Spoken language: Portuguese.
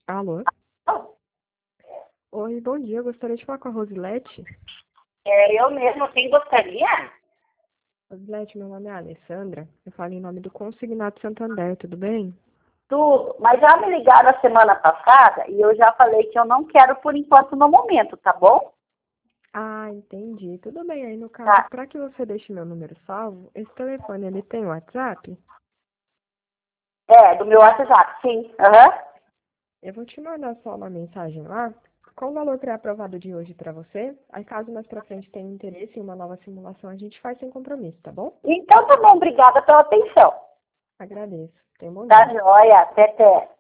Alô? Oi, bom dia. Eu gostaria de falar com a Rosilete. É, eu mesmo, quem gostaria? Rosilete, meu nome é Alessandra. Eu falo em nome do Consignado Santander, tudo bem? Tudo. Mas já me ligaram a semana passada e eu já falei que eu não quero por enquanto no momento, tá bom? Ah, entendi. Tudo bem. Aí, no caso, Tá. para que você deixe meu número salvo, esse telefone, ele tem WhatsApp? É, do meu WhatsApp, sim. Aham. Eu vou te mandar só uma mensagem lá com o valor pré-aprovado de hoje para você. Aí, caso mais para frente tenha interesse em uma nova simulação, a gente faz sem compromisso, tá bom? Então tá bom, obrigada pela atenção. Agradeço. Tenha um bom Tá dia. joia, até.